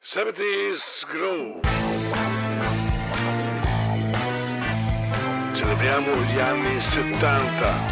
70's Groove. Celebriamo gli anni 70.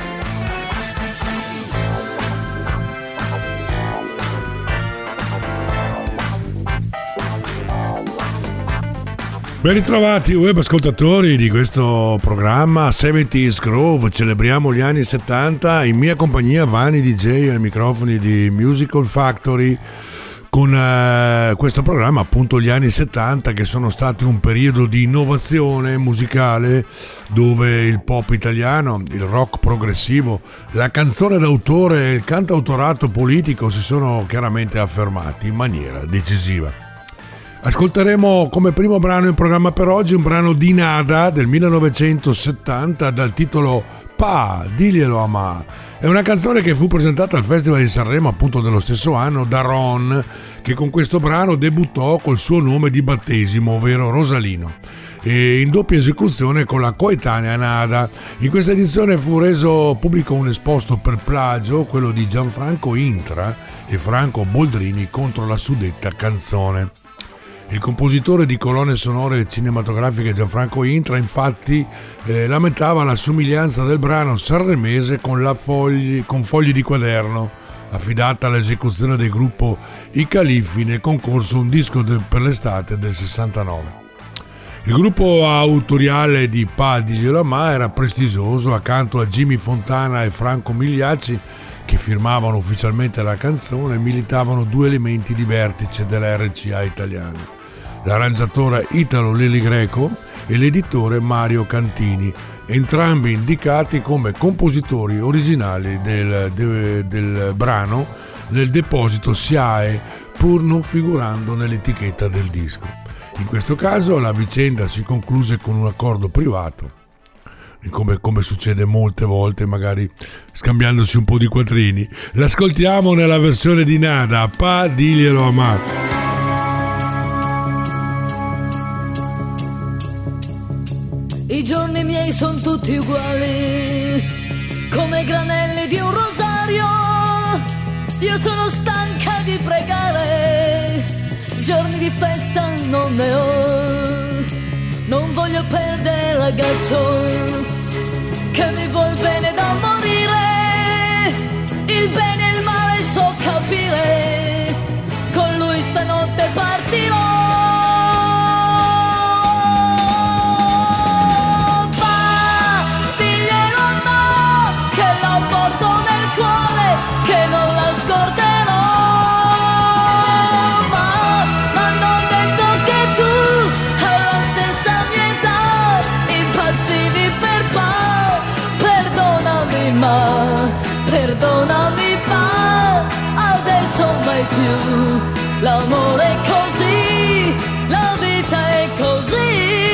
Ben ritrovati web ascoltatori di questo programma 70's Groove, celebriamo gli anni 70, in mia compagnia Vanni DJ ai microfoni di Musical Factory, con questo programma appunto gli anni 70, che sono stati un periodo di innovazione musicale dove il pop italiano, il rock progressivo, la canzone d'autore e il cantautorato politico si sono chiaramente affermati in maniera decisiva. Ascolteremo come primo brano in programma per oggi un brano di Nada del 1970 dal titolo Pa, diglielo a Ma. È una canzone che fu presentata al Festival di Sanremo appunto dello stesso anno da Ron, che con questo brano debuttò col suo nome di battesimo, ovvero Rosalino, e in doppia esecuzione con la coetanea Nada. In questa edizione fu reso pubblico un esposto per plagio, quello di Gianfranco Intra e Franco Boldrini contro la suddetta canzone. Il compositore di colonne sonore cinematografiche Gianfranco Intra infatti lamentava la somiglianza del brano sanremese con Fogli di Quaderno, affidata all'esecuzione del gruppo I Califfi nel concorso Un disco per l'estate del 69. Il gruppo autoriale di Pa, diglielo a Ma era prestigioso, accanto a Jimmy Fontana e Franco Migliacci, che firmavano ufficialmente la canzone, militavano due elementi di vertice della RCA italiana: l'arrangiatore Italo Leli Greco e l'editore Mario Cantini, entrambi indicati come compositori originali del brano nel deposito SIAE, pur non figurando nell'etichetta del disco. In questo caso la vicenda si concluse con un accordo privato, come succede molte volte, magari scambiandosi un po' di quattrini. L'ascoltiamo nella versione di Nada, Pa, diglielo a Ma. I giorni miei sono tutti uguali, come granelli di un rosario. Io sono stanca di pregare, giorni di festa non ne ho. Non voglio perdere il ragazzo che mi vuol bene da morire. Il bene e il male so capire, con lui stanotte partirò. Perdonami Pa, adesso mai più. L'amore è così, la vita è così.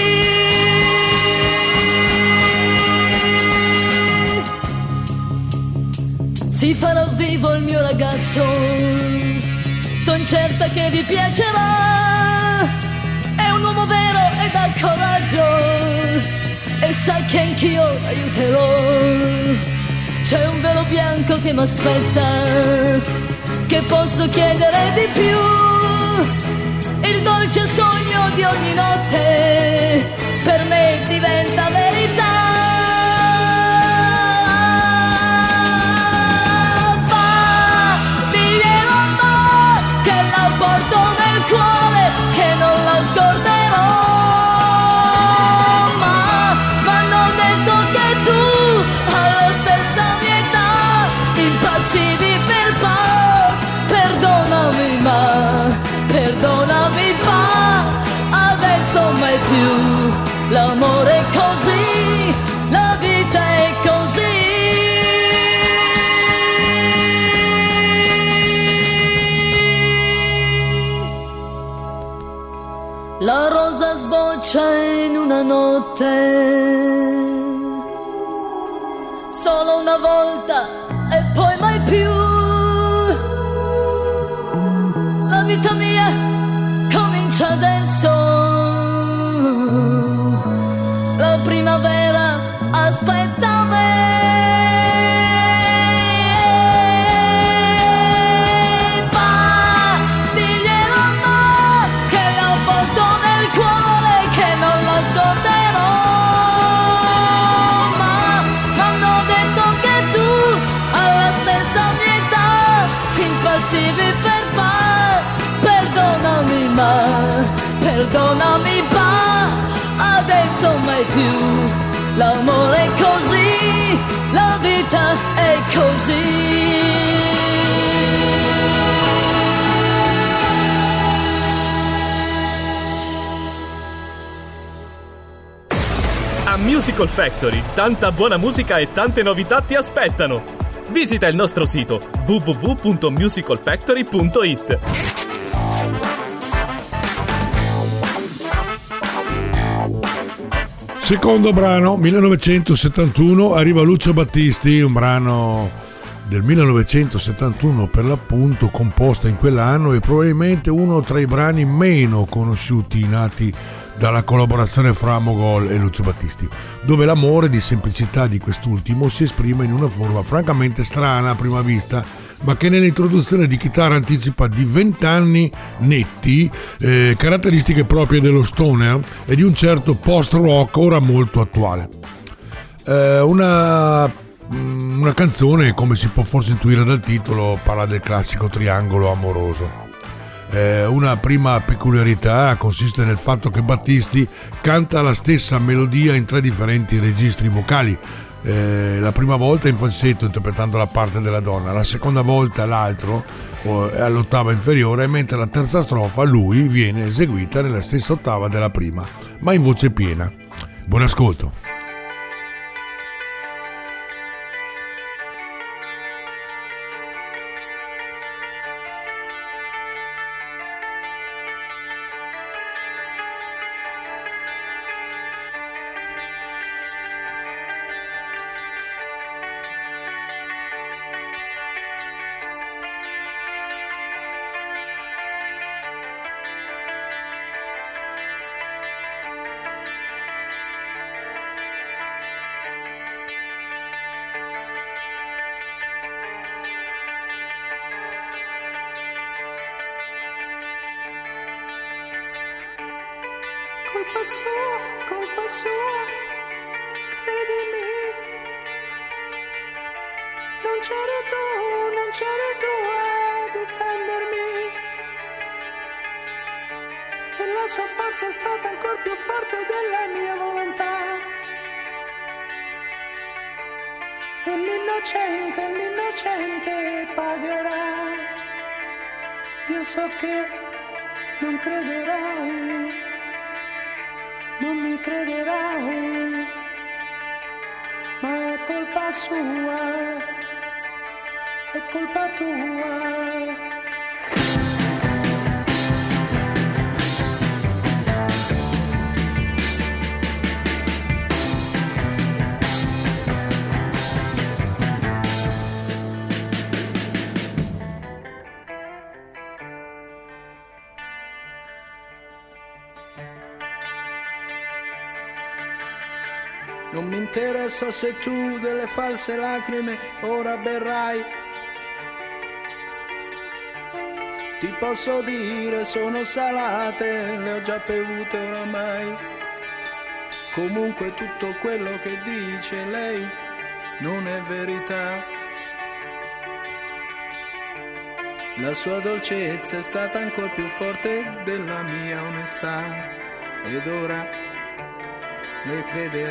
Si farà vivo il mio ragazzo, son certa che vi piacerà. È un uomo vero e dà coraggio, e sa che anch'io aiuterò. C'è un velo bianco che mi aspetta, che posso chiedere di più. Il dolce sogno di ogni notte per me diventa verità. Va, diglielo a Ma, che la porto nel cuore, che non la scorderò. Ma non detto che tu alla stessa impazzivi per Pa. Perdonami Ma, perdonami Pa, adesso mai più. L'amore è così, la vita è così. La rosa sboccia in una notte, solo una volta e poi mai più. La vita mia comincia adesso, la primavera aspetta me. Pa, diglielo a Ma, che perdonami va, adesso mai più. L'amore è così, la vita è così. A Musical Factory, tanta buona musica e tante novità ti aspettano. Visita il nostro sito www.musicalfactory.it. Secondo brano, 1971, arriva Lucio Battisti, un brano del 1971 per l'appunto, composta in quell'anno e probabilmente uno tra i brani meno conosciuti nati dalla collaborazione fra Mogol e Lucio Battisti, dove l'amore di semplicità di quest'ultimo si esprime in una forma francamente strana a prima vista, ma che nell'introduzione di chitarra anticipa di 20 anni netti caratteristiche proprie dello stoner e di un certo post-rock ora molto attuale. Una canzone, come si può forse intuire dal titolo, parla del classico triangolo amoroso. Una prima peculiarità consiste nel fatto che Battisti canta la stessa melodia in 3 differenti registri vocali. La prima volta in falsetto interpretando la parte della donna, la seconda volta l'altro all'ottava inferiore, mentre la terza strofa lui viene eseguita nella stessa ottava della prima, ma in voce piena. Buon ascolto. Colpa sua, credimi. Non c'eri tu a difendermi. E la sua forza è stata ancora più forte della mia volontà. E l'innocente pagherà. Io so che non crederai. Non mi crederai, ma è colpa sua, è colpa tua. Non mi interessa se tu delle false lacrime ora berrai. Ti posso dire sono salate, le ho già bevute oramai. Comunque tutto quello che dice lei non è verità. La sua dolcezza è stata ancora più forte della mia onestà. Ed ora le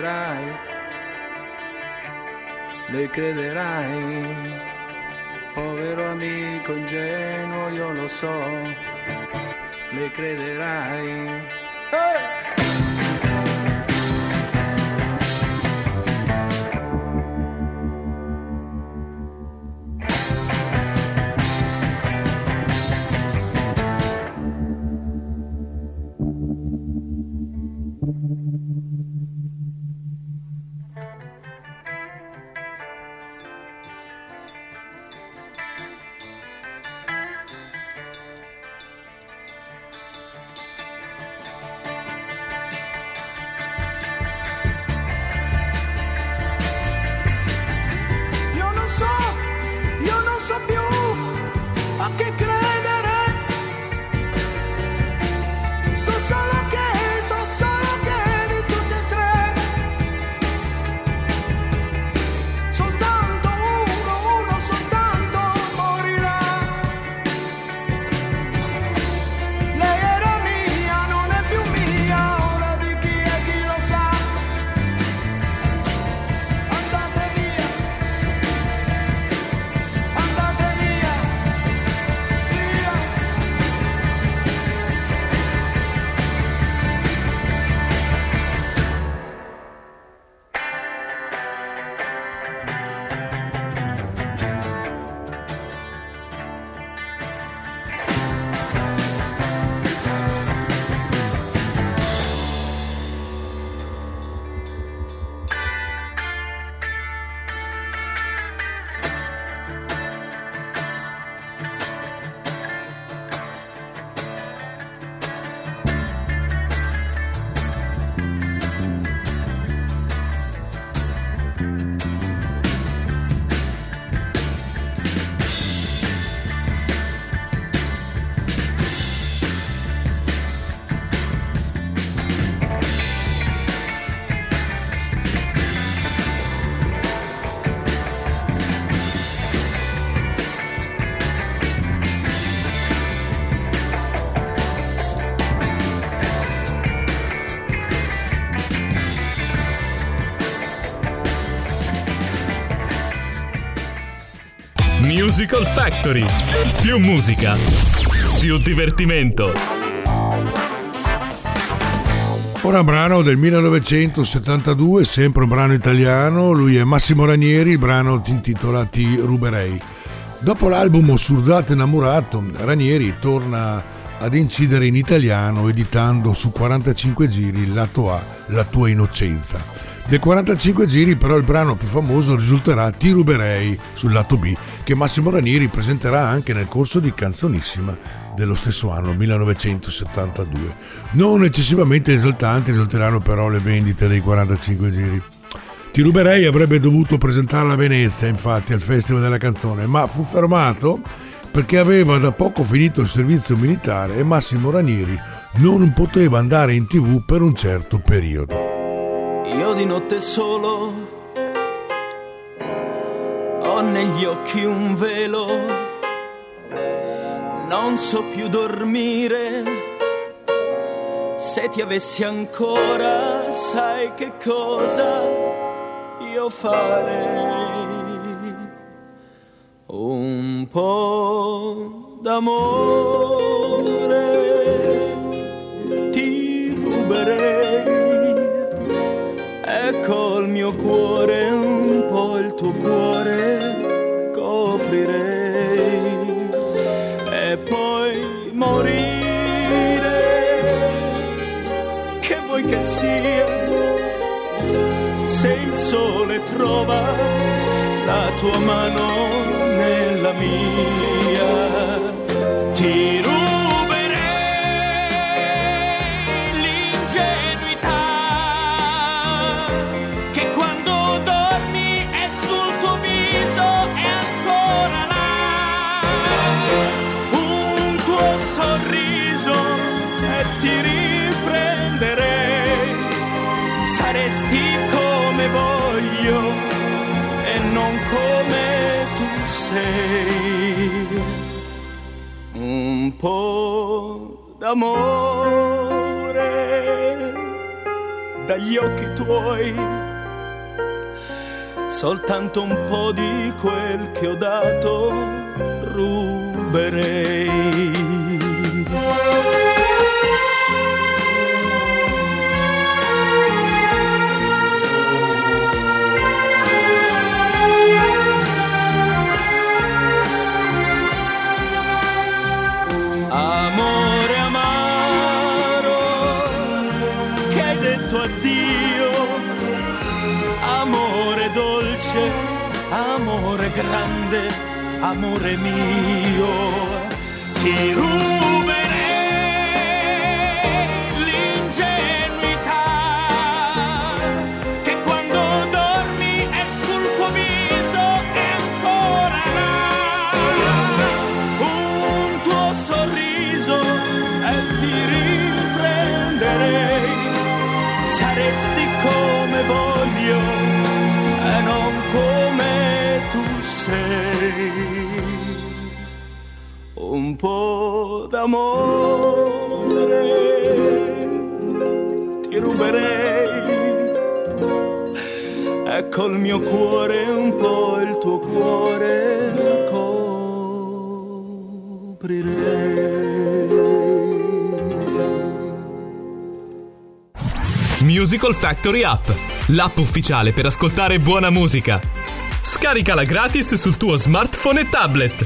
crederai, povero amico ingenuo, io lo so, le crederai. Hey! Lei era mia, non è più Musical Factory. Più musica, più divertimento. Ora un brano del 1972, sempre un brano italiano, lui è Massimo Ranieri, il brano si intitola Ti ruberei. Dopo l'album Surdate innamorato, Ranieri torna ad incidere in italiano editando su 45 giri il lato A, La tua innocenza. Del 45 giri però il brano più famoso risulterà Ti ruberei sul lato B, che Massimo Ranieri presenterà anche nel corso di Canzonissima dello stesso anno, 1972. Non eccessivamente esaltanti risulteranno però le vendite dei 45 giri. Ti ruberei avrebbe dovuto presentarla a Venezia, infatti, al Festival della Canzone, ma fu fermato perché aveva da poco finito il servizio militare e Massimo Ranieri non poteva andare in TV per un certo periodo. Io di notte solo ho negli occhi un velo, non so più dormire. Se ti avessi ancora, sai che cosa io farei? Un po' d'amore ti ruberei. Ecco il mio cuore, un po' il tuo cuore coprirei e poi morire. Che vuoi che sia? Se il sole trova la tua mano nella mia, ti e non come tu sei. Un po' d'amore dagli occhi tuoi, soltanto un po' di quel che ho dato ruberei. Amore amaro che hai detto addio, amore dolce, amore grande, amore mio, ti ruberei l'ingenuità che quando dormi è sul tuo viso e ancora là. Un tuo sorriso e ti riprenderei, saresti come voglio e non come tu sei. Un po' d'amore ti ruberei, ecco il mio cuore, un po' il tuo cuore coprirei. Musical Factory App, l'app ufficiale per ascoltare buona musica. Scaricala gratis sul tuo smartphone e tablet.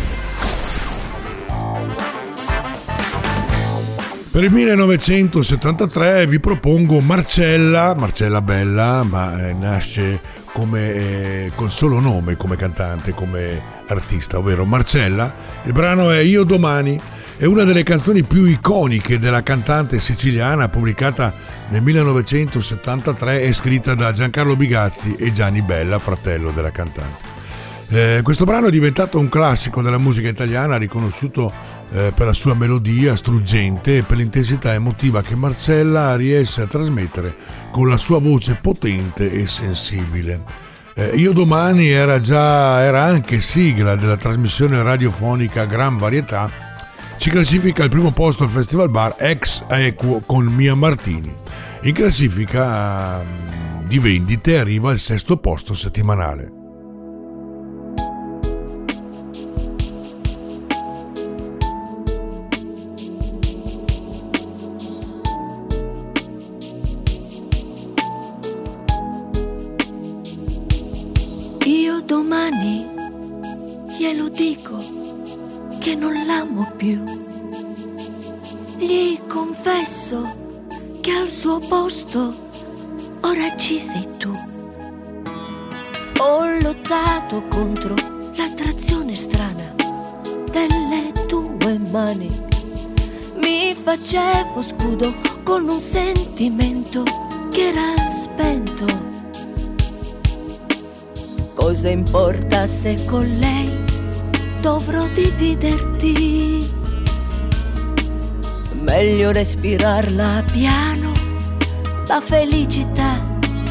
Per il 1973 vi propongo Marcella Bella, ma nasce come col solo nome, come cantante, come artista, ovvero Marcella. Il brano è Io domani, è una delle canzoni più iconiche della cantante siciliana, pubblicata nel 1973 e scritta da Giancarlo Bigazzi e Gianni Bella, fratello della cantante. Questo brano è diventato un classico della musica italiana, riconosciuto per la sua melodia struggente e per l'intensità emotiva che Marcella riesce a trasmettere con la sua voce potente e sensibile. Io domani era anche sigla della trasmissione radiofonica Gran Varietà, ci classifica al primo posto al Festival Bar ex aequo con Mia Martini. In classifica di vendite arriva al 6° posto settimanale. domani glielo dico che non l'amo più. Gli confesso che al suo posto ora ci sei tu. Ho lottato contro l'attrazione strana delle tue mani. Mi facevo scudo con un sentimento che era spento. Cosa importa se con lei dovrò dividerti? Meglio respirarla piano, la felicità,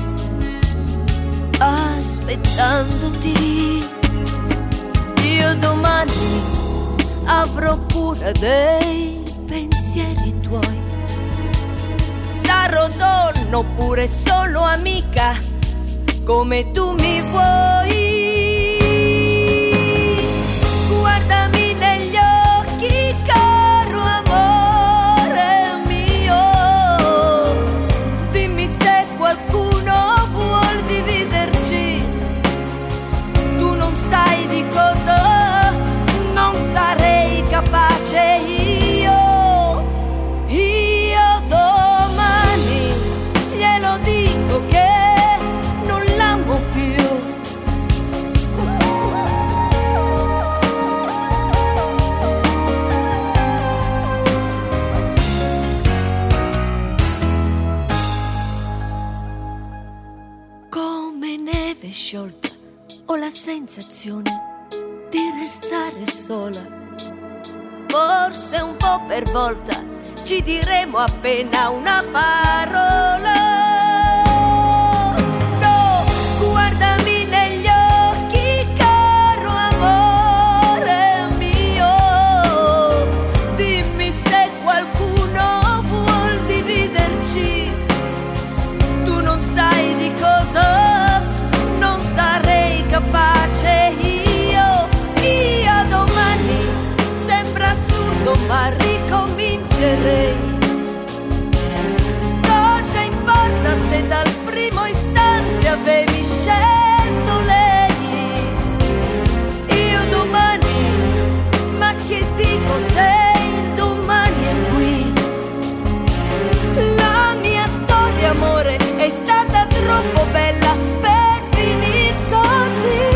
aspettandoti. Io domani avrò cura dei pensieri tuoi. Sarò donna oppure solo amica, come tu mi vuoi. Guardami negli occhi, caro amore mio. Dimmi se qualcuno vuol dividerci. Tu non sai di cosa non sarei capace io domani glielo dico che non l'amo più. Come neve sciolta ho la sensazione di restare sola. Forse un po' per volta ci diremo appena una parola. No, guardami negli occhi, caro amore mio. Dimmi se qualcuno vuol dividerci. Tu non sai di cosa non sarei capace io domani. Sembra assurdo ma ricomincerei. Cosa importa se dal primo istante avevi scelto lei? Io domani, ma che dico se il domani è qui? La mia storia amore è stata troppo bella per finir così.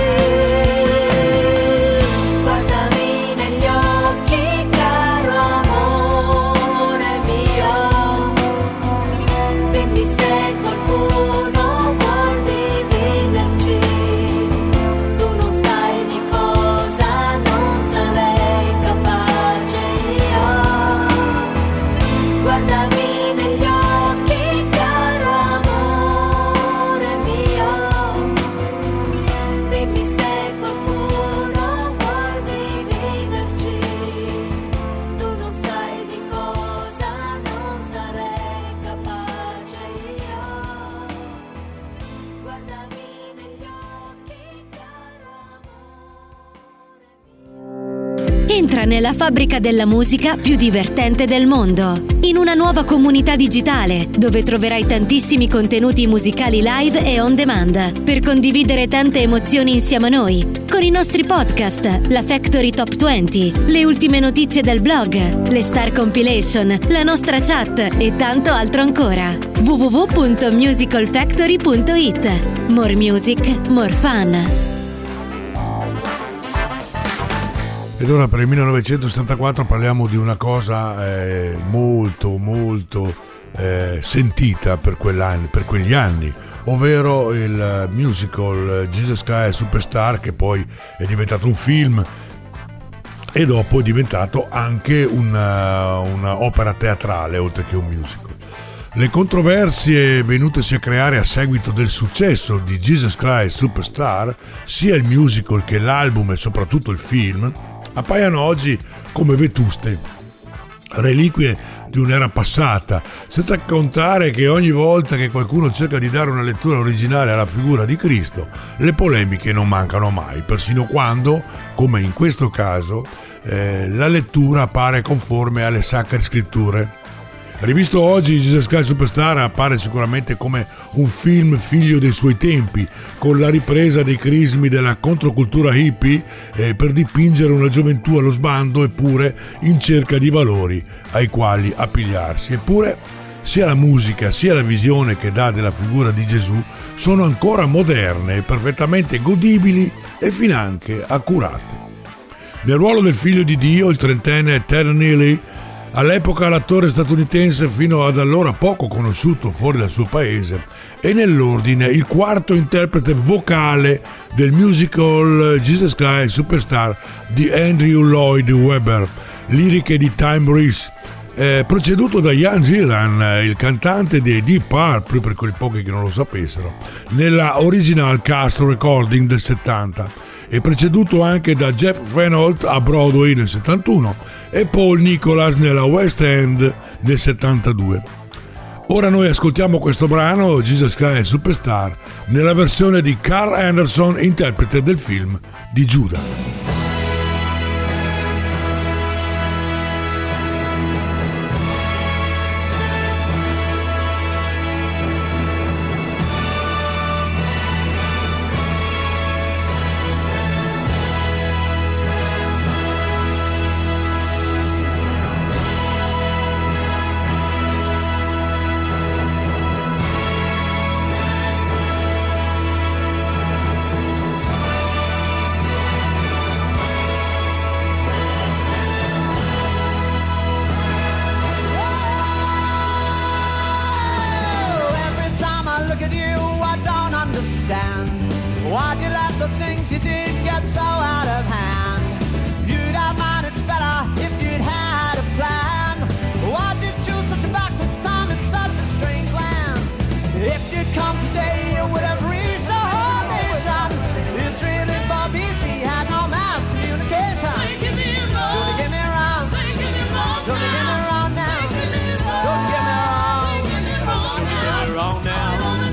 Entra nella fabbrica della musica più divertente del mondo, in una nuova comunità digitale dove troverai tantissimi contenuti musicali live e on demand per condividere tante emozioni insieme a noi, con i nostri podcast, la Factory Top 20, le ultime notizie del blog, le Star Compilation, la nostra chat e tanto altro ancora. www.musicalfactory.it. More music, more fun. Ed ora per il 1974 parliamo di una cosa molto sentita per quegli anni, ovvero il musical Jesus Christ Superstar, che poi è diventato un film e dopo è diventato anche una opera teatrale oltre che un musical. Le controversie venutesi a creare a seguito del successo di Jesus Christ Superstar, sia il musical che l'album e soprattutto il film, appaiono oggi come vetuste reliquie di un'era passata, senza contare che ogni volta che qualcuno cerca di dare una lettura originale alla figura di Cristo, le polemiche non mancano mai, persino quando, come in questo caso, la lettura appare conforme alle sacre scritture. Rivisto oggi, Jesus Christ Superstar appare sicuramente come un film figlio dei suoi tempi, con la ripresa dei crismi della controcultura hippie per dipingere una gioventù allo sbando eppure in cerca di valori ai quali appigliarsi. Eppure sia la musica sia la visione che dà della figura di Gesù sono ancora moderne, perfettamente godibili e finanche accurate. Nel ruolo del figlio di Dio, il trentenne Ted Neely, all'epoca l'attore statunitense fino ad allora poco conosciuto fuori dal suo paese, è nell'ordine il quarto interprete vocale del musical Jesus Christ Superstar di Andrew Lloyd Webber, liriche di Time Reese, preceduto da Ian Gillan, il cantante dei Deep Purple, per quei pochi che non lo sapessero, nella original cast recording del 70, e preceduto anche da Jeff Reynolds a Broadway nel 71 e Paul Nicholas nella West End nel 72. Ora noi ascoltiamo questo brano, Jesus Christ Superstar, nella versione di Carl Anderson, interprete del film di Giuda. Why'd you let the things you did get so out of hand? You'd have managed better if you'd had a plan. Why did you choose such a backwards time in such a strange land? If you'd come today, you would have reached the whole nation. Israel and Barbisi had no mass communication. Don't you get me wrong? Don't you get me wrong now? Don't you get me wrong? Don't you get me wrong now?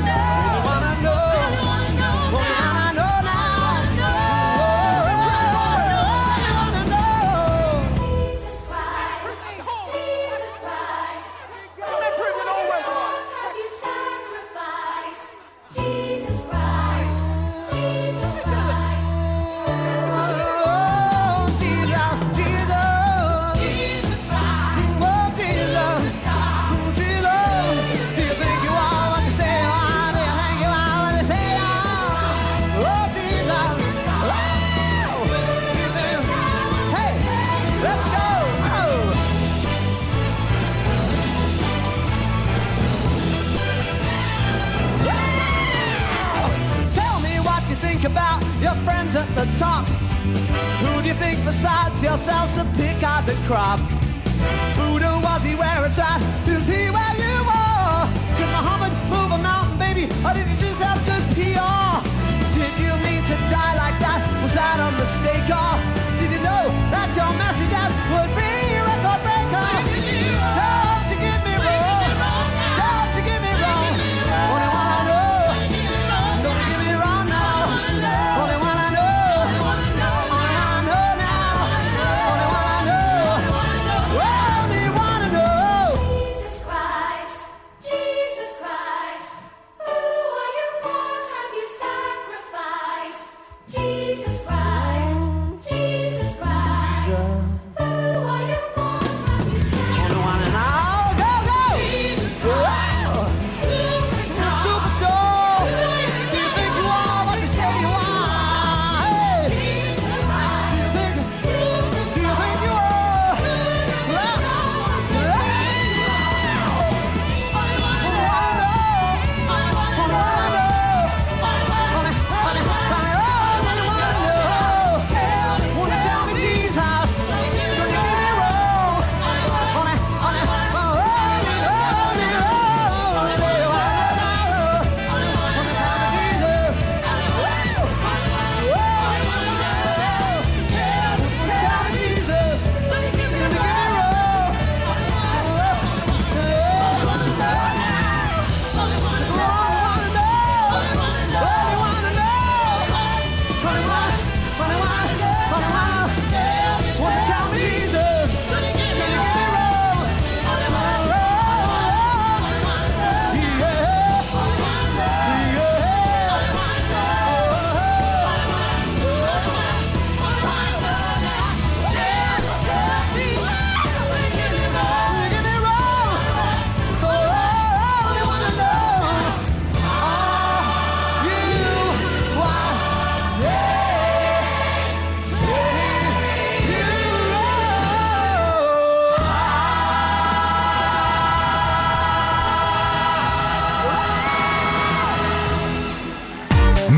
About your friends at the top. Who do you think besides yourselves to pick out the crop? Buddha, was he where it's at? Is he where you are? Did Muhammad move a mountain, baby? Or did you just have good PR? Did you mean to die like that? Was that a mistake? Or did you know that your message would be a record breaker? Don't you get me wrong. Don't you get me wrong. Only wanna know. Don't you get me wrong now. Only wanna know. Only wanna know now. Only wanna know. Only wanna know.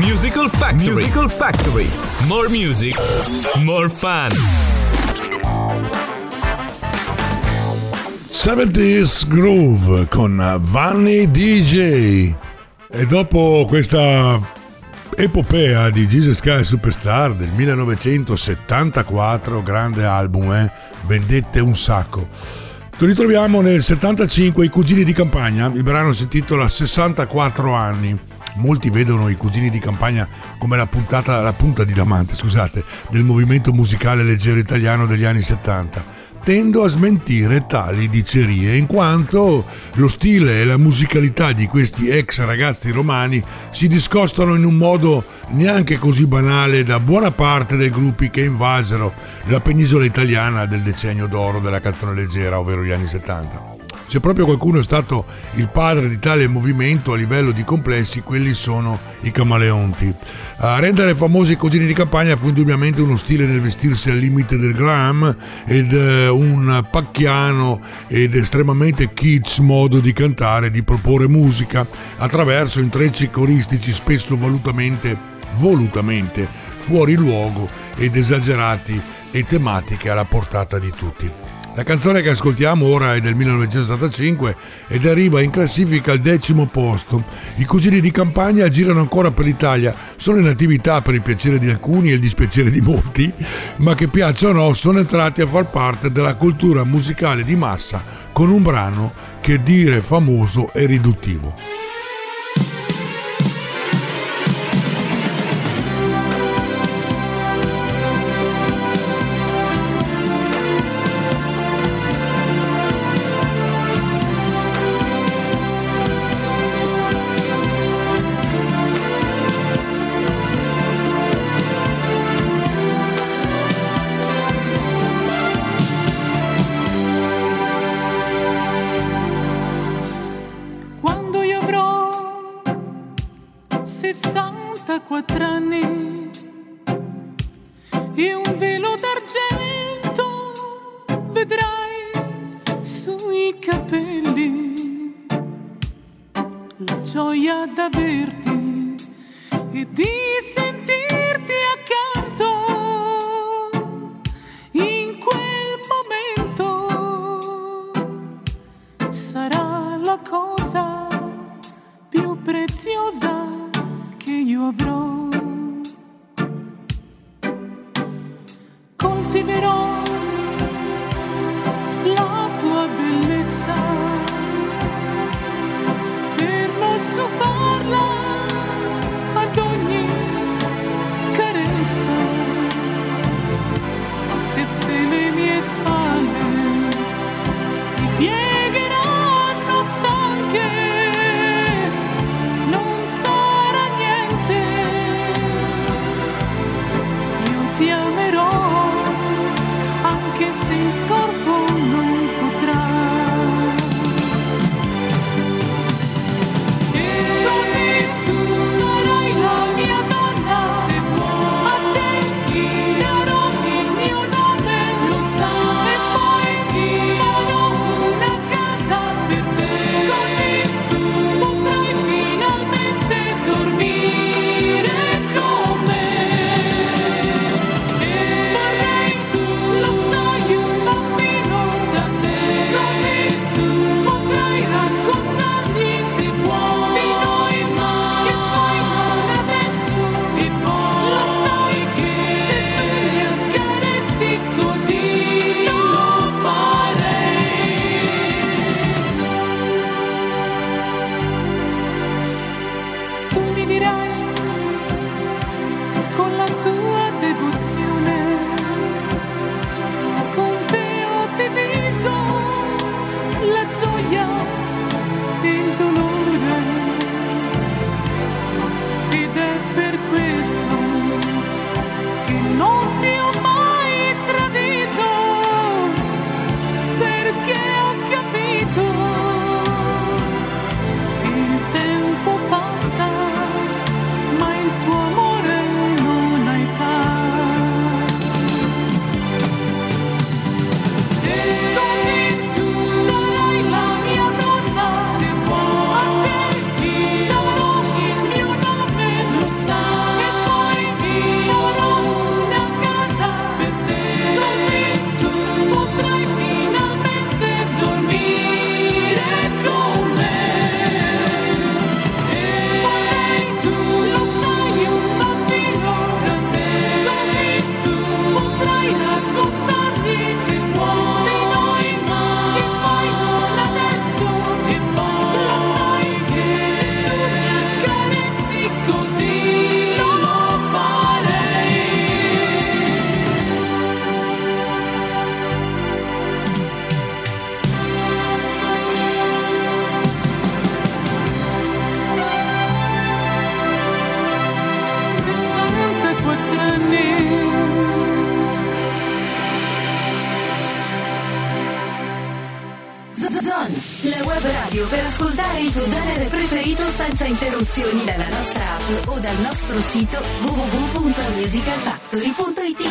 Musical Factory. Musical Factory. More music, more fun. 70's Groove con Vanni DJ. E dopo questa epopea di Jesus Christ Superstar del 1974, grande album, vendette un sacco. Lo ritroviamo nel 75, I Cugini di Campagna. Il brano si intitola 64 anni. Molti vedono I Cugini di Campagna come la punta di diamante, del movimento musicale leggero italiano degli anni 70. Tendo a smentire tali dicerie, in quanto lo stile e la musicalità di questi ex ragazzi romani si discostano in un modo neanche così banale da buona parte dei gruppi che invasero la penisola italiana del decennio d'oro della canzone leggera, ovvero gli anni 70. Se proprio qualcuno è stato il padre di tale movimento a livello di complessi, quelli sono i Camaleonti. A rendere famosi I Cugini di Campagna fu indubbiamente uno stile nel vestirsi al limite del glam ed un pacchiano ed estremamente kitsch modo di cantare e di proporre musica attraverso intrecci coristici spesso volutamente fuori luogo ed esagerati e tematiche alla portata di tutti. La canzone che ascoltiamo ora è del 1975 ed arriva in classifica al 10° posto. I Cugini di Campagna girano ancora per l'Italia, sono in attività per il piacere di alcuni e il dispiacere di molti, ma che piaccia o no sono entrati a far parte della cultura musicale di massa con un brano che dire famoso è riduttivo. La web radio per ascoltare il tuo genere preferito senza interruzioni dalla nostra app o dal nostro sito www.musicalfactory.it.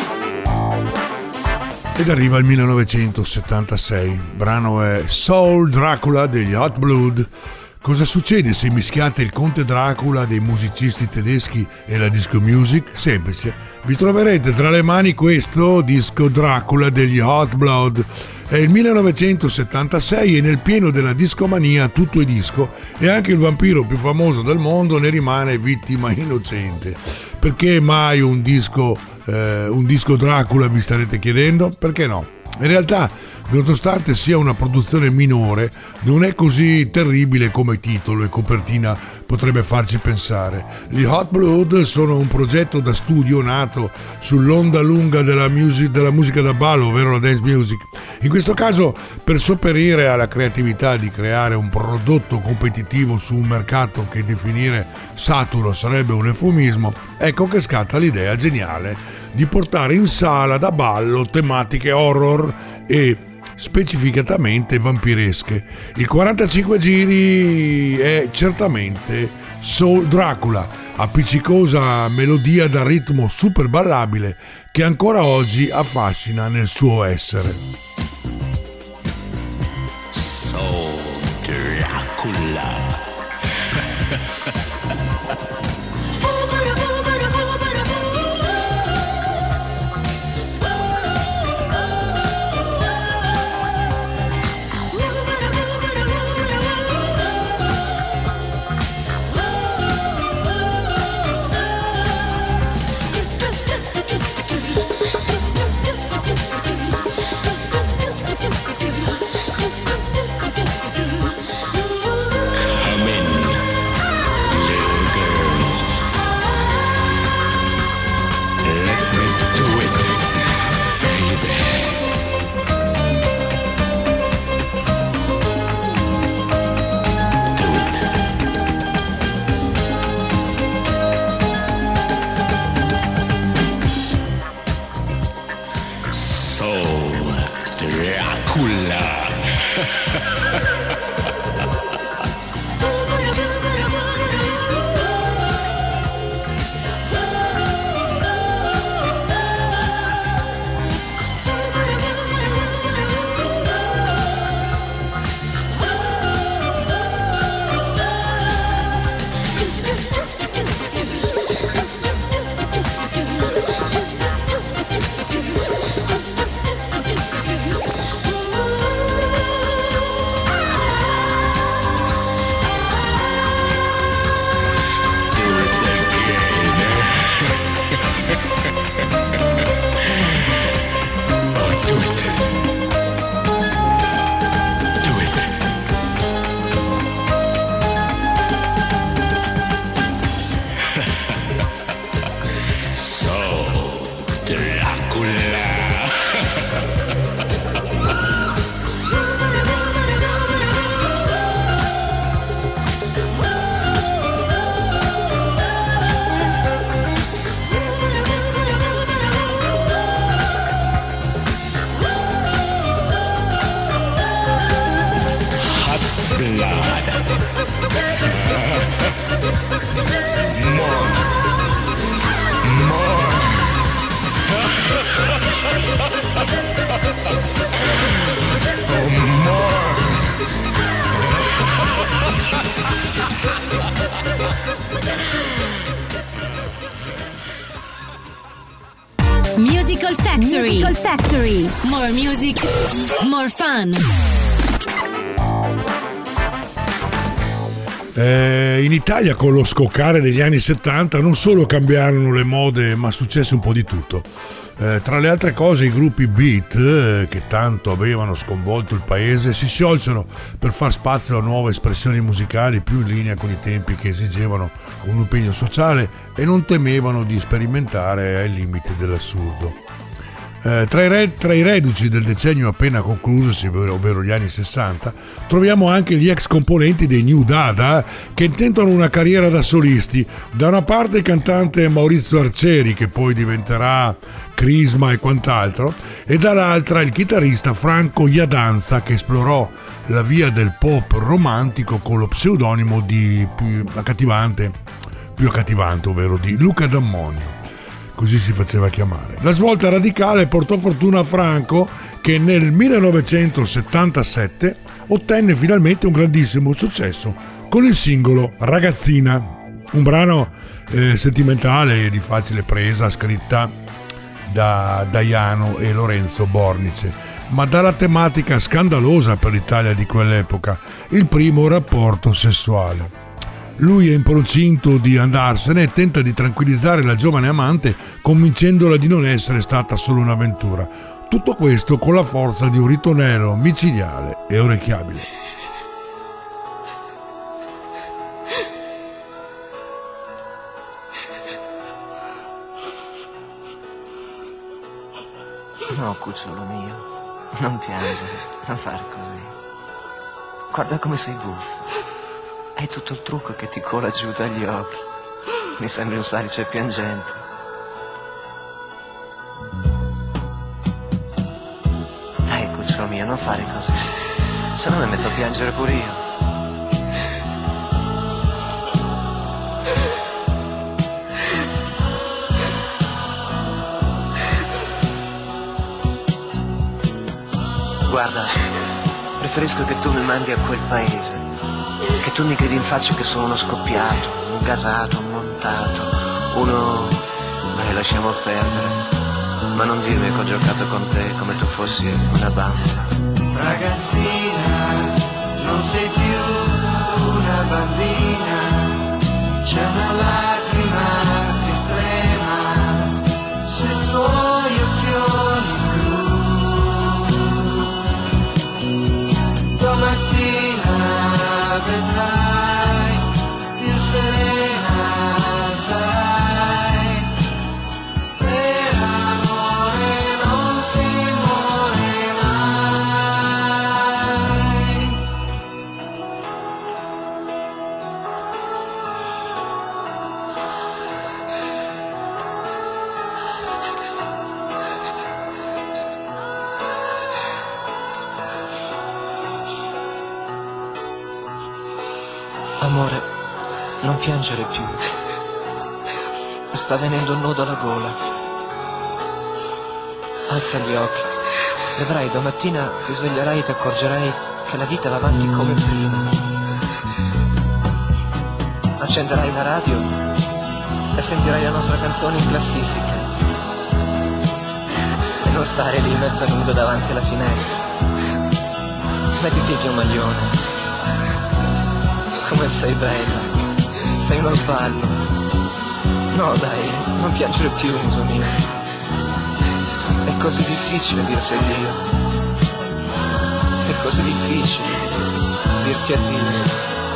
Ed arriva il 1976, il brano è Soul Dracula degli Hot Blood. Cosa succede se mischiate il Conte Dracula dei musicisti tedeschi e la disco music? Semplice, vi troverete tra le mani questo disco Dracula degli Hot Blood. È il 1976 e nel pieno della discomania tutto è disco e anche il vampiro più famoso del mondo ne rimane vittima innocente. Perché mai un disco Dracula, vi starete chiedendo? Perché no? In realtà, nonostante sia una produzione minore, non è così terribile come titolo e copertina potrebbe farci pensare. Gli Hot Blood sono un progetto da studio nato sull'onda lunga della musica da ballo, ovvero la dance music. In questo caso, per sopperire alla creatività di creare un prodotto competitivo su un mercato che definire saturo sarebbe un eufemismo, ecco che scatta l'idea geniale di portare in sala da ballo tematiche horror e specificatamente vampiresche. Il 45 giri è certamente Soul Dracula, appiccicosa melodia da ritmo super ballabile che ancora oggi affascina nel suo essere. Soul Dracula. Musical Factory. More music, more fun. In Italia con lo scoccare degli anni 70 non solo cambiarono le mode, ma successe un po' di tutto. Tra le altre cose i gruppi beat, che tanto avevano sconvolto il paese, si sciolsero per far spazio a nuove espressioni musicali più in linea con i tempi che esigevano un impegno sociale e non temevano di sperimentare ai limiti dell'assurdo. Tra i reduci del decennio appena conclusosi, ovvero gli anni 60, troviamo anche gli ex componenti dei New Dada che intentano una carriera da solisti. Da una parte il cantante Maurizio Arcieri, che poi diventerà Crisma e quant'altro, e dall'altra il chitarrista Franco Iadanza, che esplorò la via del pop romantico con lo pseudonimo di più accattivante, ovvero di Luca D'Ammonio. Così si faceva chiamare. La svolta radicale portò fortuna a Franco, che nel 1977 ottenne finalmente un grandissimo successo con il singolo Ragazzina, un brano sentimentale e di facile presa, scritta da Daiano e Lorenzo Bornice, ma dalla tematica scandalosa per l'Italia di quell'epoca, il primo rapporto sessuale. Lui è in procinto di andarsene e tenta di tranquillizzare la giovane amante convincendola di non essere stata solo un'avventura. Tutto questo con la forza di un ritornello micidiale e orecchiabile. No, cucciolo mio, non piangere, non fare così. Guarda come sei buffo. Hai tutto il trucco che ti cola giù dagli occhi. Mi sembri un salice piangente. Dai, cucciolo mio, non fare così. Se no mi metto a piangere pure io. Guarda, preferisco che tu mi mandi a quel paese. Che tu mi credi in faccia che sono uno scoppiato, un gasato, un montato, uno... Beh, lasciamo perdere. Ma non dirmi che ho giocato con te come tu fossi una bambola. Ragazzina, non sei più una bambina. C'è una lacrima che trema sui tuoi occhioni blu. Domattina vedrai, più serena sarai, per amore non si muore mai. Amore, non piangere più. Mi sta venendo un nodo alla gola. Alza gli occhi. Vedrai, domattina ti sveglierai e ti accorgerai che la vita va avanti come prima. Accenderai la radio e sentirai la nostra canzone in classifica. E non stare lì mezza nudo davanti alla finestra. Mettiti il tuo maglione. Come sei bella, sei uno sballo. No dai, non piangere più, muso mio. È così difficile dirsi addio. È così difficile dirti addio.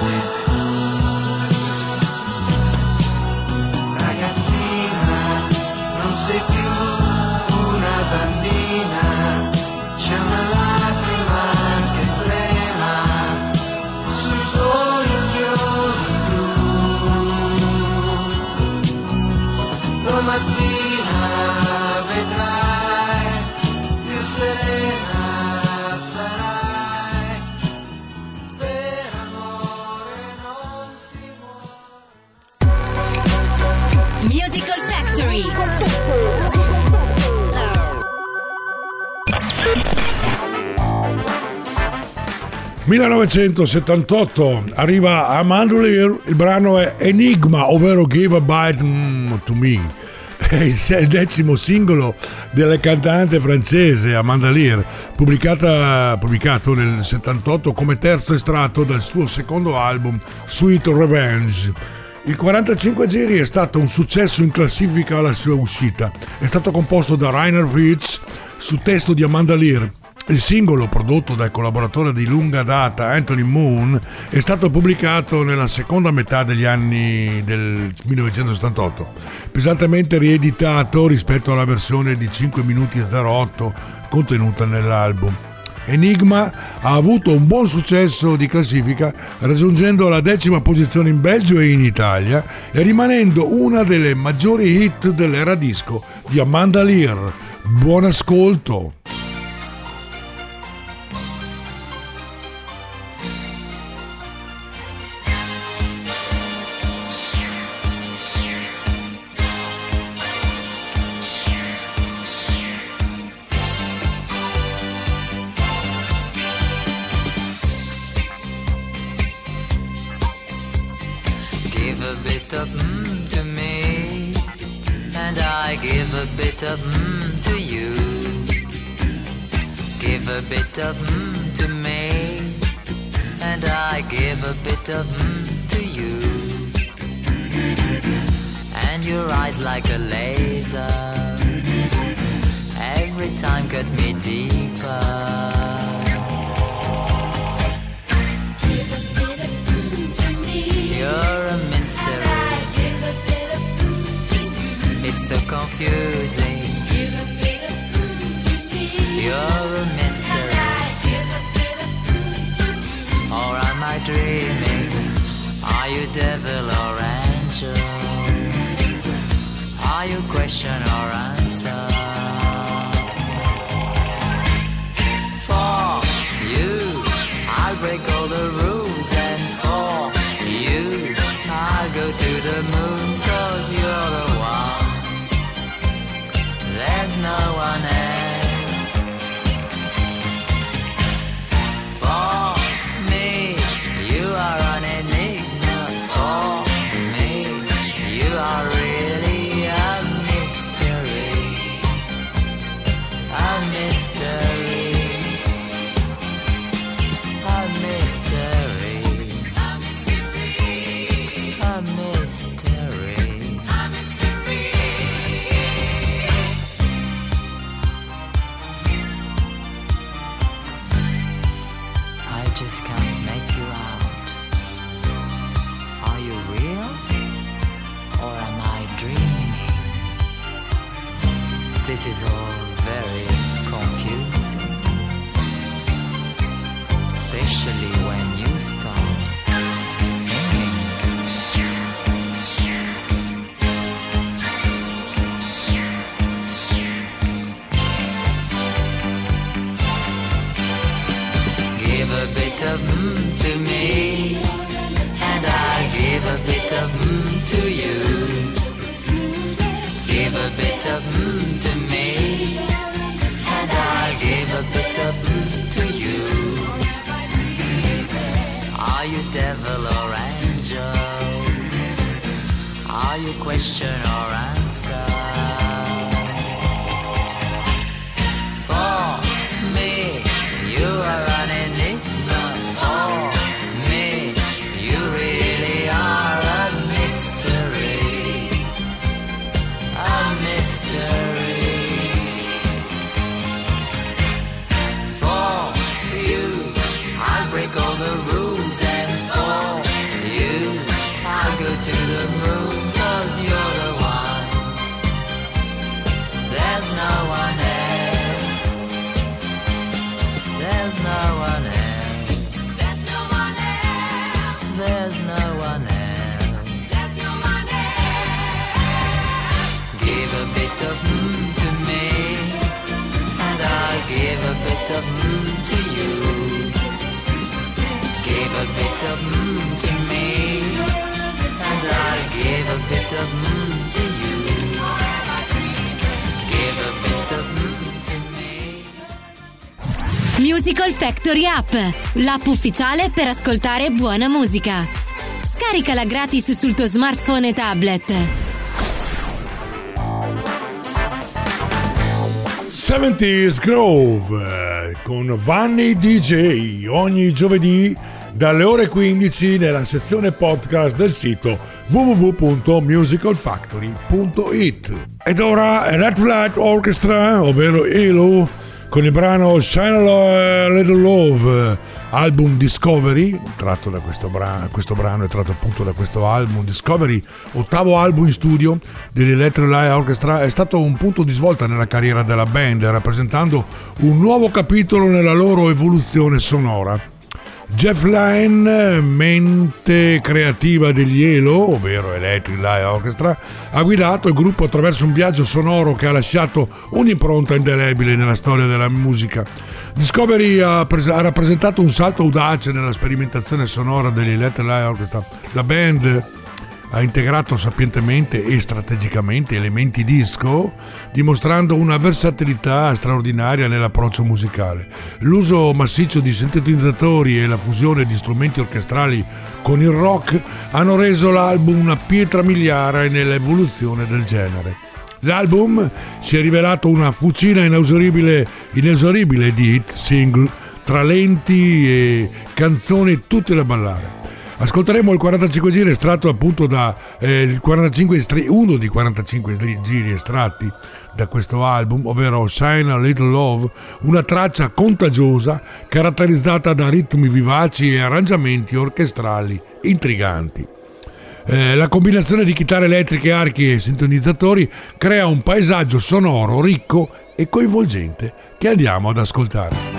Ragazzina, non sei più una bambina. C'è una lacrima che trema sui tuoi occhioni blu. Domattina vedrai, più serena sarai, per amore non si muore. Musical Factory. 1978 arriva Amanda Lear, il brano è Enigma, ovvero Give a Bite to Me. È il 10° singolo della cantante francese Amanda Lear, pubblicato nel 78 come terzo estratto dal suo secondo album Sweet Revenge. Il 45 giri è stato un successo in classifica alla sua uscita. È stato composto da Rainer Witz su testo di Amanda Lear Il singolo, prodotto dal collaboratore di lunga data Anthony Moon, è stato pubblicato nella seconda metà degli anni del 1978, pesantemente rieditato rispetto alla versione di 5 minuti e 08 contenuta nell'album. Enigma ha avuto un buon successo di classifica, raggiungendo la 10ª posizione in Belgio e in Italia e rimanendo una delle maggiori hit dell'era disco di Amanda Lear. Buon ascolto! To me, and I give a bit of to you. Give a bit of to me, and I give a bit of to you. And your eyes like a laser, every time cut me deeper. You're a mystery. It's so confusing. You're a mystery. Or am I dreaming? Are you devil or angel? Are you question or answer? For you, I'll break all the rules, and for you, I'll go to the moon, 'cause you're the one. There's no one else. For me, you are an enigma. For me, you are really a mystery. A mystery. A mystery. A mystery. A mystery. A mystery. I just can't make you out. Are you real? Or am I dreaming? This is all very confusing. Especially when you start singing. Give a bit of to me, and I give a bit of to you. Give a bit of to me, and I give a bit of to you. Are you devil or angel? Are you question or answer? For me, you are an enigma. For me, you really are a mystery. A mystery. For you, I'll break all the rules, and for you, I'll go to the moon, 'cause you're the one. There's no one else. There's no one else. There's no one else. There's no one else. There's no one else. Give a bit of to me, and I'll give a bit of to you. Give a bit of to me, and I'll give a bit of to you. Give a bit of to me. Musical Factory App, l'app ufficiale per ascoltare buona musica. Scaricala gratis sul tuo smartphone e tablet. 70's Grove con Vanni DJ ogni giovedì dalle ore 15 nella sezione podcast del sito www.musicalfactory.it. Ed ora Electric Light Orchestra, ovvero ELO, con il brano Shine a Little Love, album Discovery, tratto da questo brano è tratto appunto da questo album Discovery, ottavo album in studio dell'Electric Light Orchestra. È stato un punto di svolta nella carriera della band, rappresentando un nuovo capitolo nella loro evoluzione sonora. Jeff Lynne, mente creativa degli ELO, ovvero Electric Light Orchestra, ha guidato il gruppo attraverso un viaggio sonoro che ha lasciato un'impronta indelebile nella storia della musica. Discovery ha rappresentato un salto audace nella sperimentazione sonora degli Electric Light Orchestra. La band ha integrato sapientemente e strategicamente elementi disco, dimostrando una versatilità straordinaria nell'approccio musicale. L'uso massiccio di sintetizzatori e la fusione di strumenti orchestrali con il rock hanno reso l'album una pietra miliare nell'evoluzione del genere. L'album si è rivelato una fucina inesauribile di hit, single, talenti e canzoni tutte da ballare. Ascolteremo il 45 giri estratto appunto da uno dei 45 giri estratti da questo album, ovvero Shine a Little Love, una traccia contagiosa caratterizzata da ritmi vivaci e arrangiamenti orchestrali intriganti. La combinazione di chitarre elettriche, archi e sintonizzatori crea un paesaggio sonoro ricco e coinvolgente che andiamo ad ascoltare.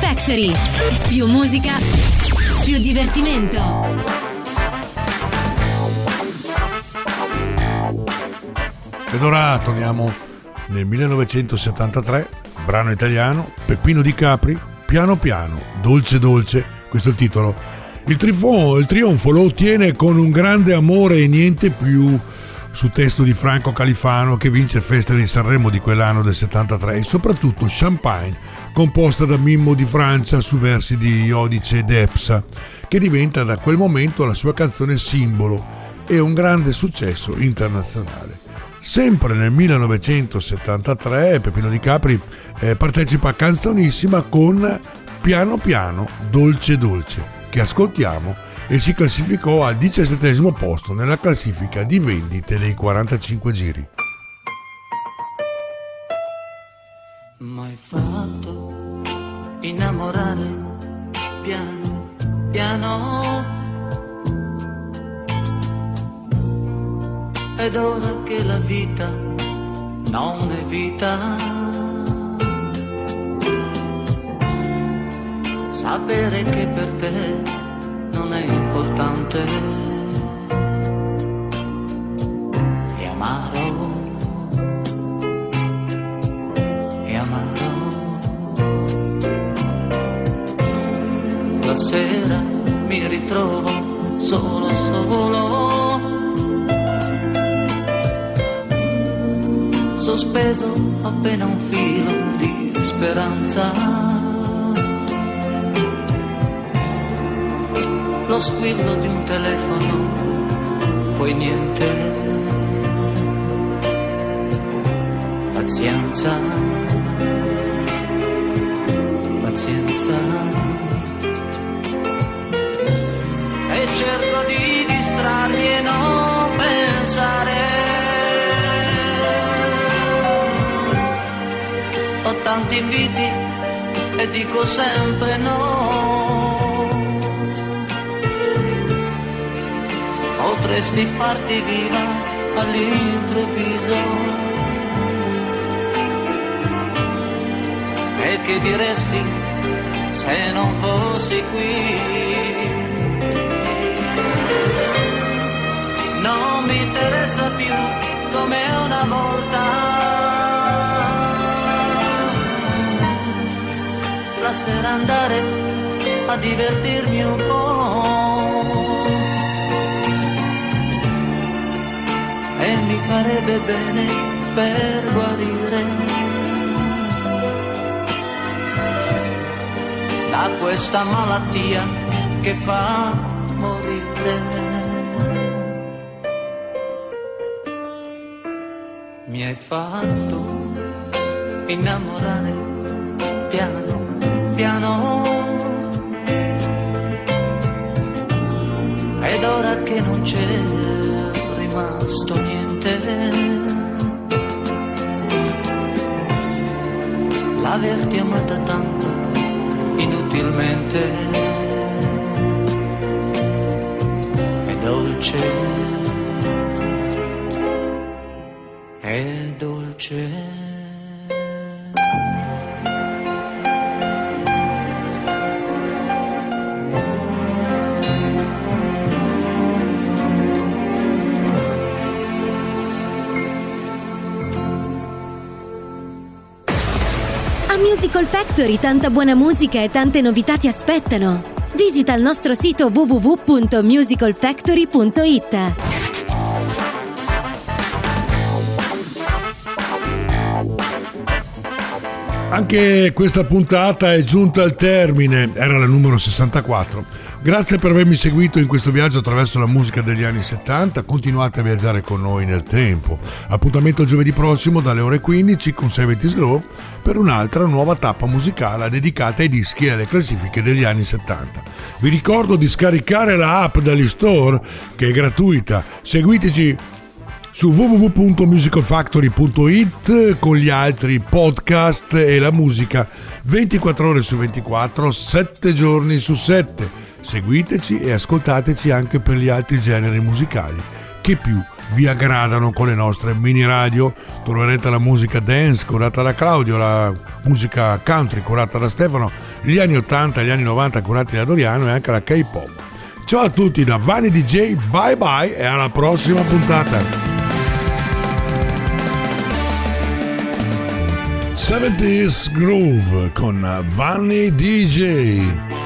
Factory. Più musica, più divertimento. Ed ora torniamo nel 1973, brano italiano, Peppino Di Capri, Piano Piano, Dolce Dolce, questo è il titolo. Il trionfo lo ottiene con Un grande amore e niente più, su testo di Franco Califano, che vince il Festival di Sanremo di quell'anno del 73, e soprattutto Champagne, composta da Mimmo di Francia su versi di Iodice ed Epsa, che diventa da quel momento la sua canzone simbolo e un grande successo internazionale. Sempre nel 1973 Peppino Di Capri partecipa a Canzonissima con Piano Piano, Dolce Dolce, che ascoltiamo, e si classificò al 17° posto nella classifica di vendite dei 45 giri. M'hai fatto innamorare piano piano, ed ora che la vita non è vita, sapere che per te non è importante è amaro, è amaro. La sera mi ritrovo solo sospeso appena un filo di speranza, lo squillo di un telefono, poi niente, pazienza, pazienza, e cerco di distrarmi e non pensare, ho tanti inviti e dico sempre no. Potresti farti viva all'improvviso, e che diresti se non fossi qui? Non mi interessa più come una volta, la sera andare a divertirmi un po', e mi farebbe bene per guarire da questa malattia che fa morire. Mi hai fatto innamorare piano piano, ed ora che non c'è rimasto niente, l'averti amata tanto inutilmente è dolce, è dolce. Musical Factory, tanta buona musica e tante novità ti aspettano. Visita il nostro sito www.musicalfactory.it. Anche questa puntata è giunta al termine, era la numero 64. Grazie per avermi seguito in questo viaggio attraverso la musica degli anni 70, continuate a viaggiare con noi nel tempo. Appuntamento giovedì prossimo dalle ore 15 con 70's Groove per un'altra nuova tappa musicale dedicata ai dischi e alle classifiche degli anni 70. Vi ricordo di scaricare la app dagli store, che è gratuita. Seguiteci su www.musicalfactory.it con gli altri podcast e la musica 24 ore su 24, 7 giorni su 7. Seguiteci e ascoltateci anche per gli altri generi musicali. che più vi aggradano con le nostre mini radio. Troverete la musica dance curata da Claudio, la musica country curata da Stefano, gli anni 80 e gli anni 90 curati da Doriano e anche la K-pop. Ciao a tutti da Vanni DJ, bye bye e alla prossima puntata. 70s Groove con Vanni DJ.